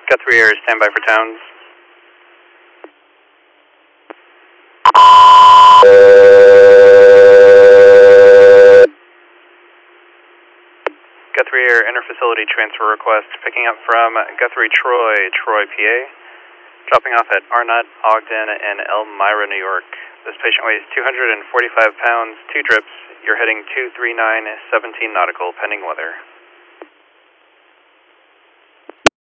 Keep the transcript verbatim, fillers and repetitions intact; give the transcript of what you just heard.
Guthrie Air, standby for Towns. Guthrie Air, interfacility transfer request, picking up from Guthrie Troy, Troy, P A, dropping off at Arnott, Ogden, and Elmira, New York. This patient weighs two hundred forty-five pounds, two drips. You're heading two three nine, seventeen nautical, pending weather.